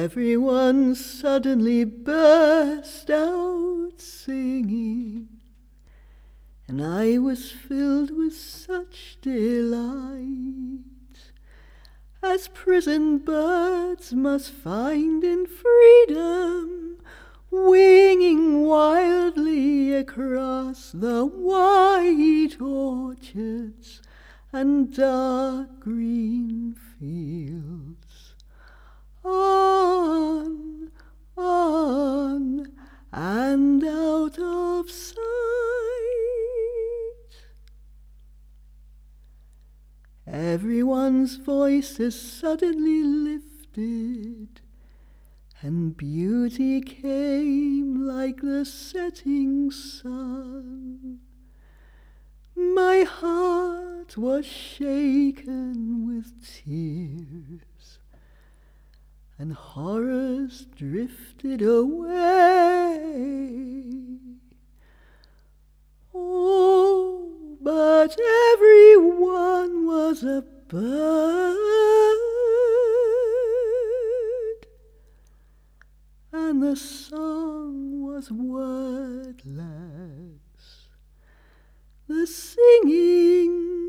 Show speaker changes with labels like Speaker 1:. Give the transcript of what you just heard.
Speaker 1: Everyone suddenly burst out singing, and I was filled with such delight as prison birds must find in freedom, winging wildly across the white orchards and dark green fields. On, and out of sight. Everyone's voices suddenly lifted, and beauty came like the setting sun. My heart was shaken with tears, and horrors drifted away. Oh, but everyone was a bird, and the song was wordless. The singing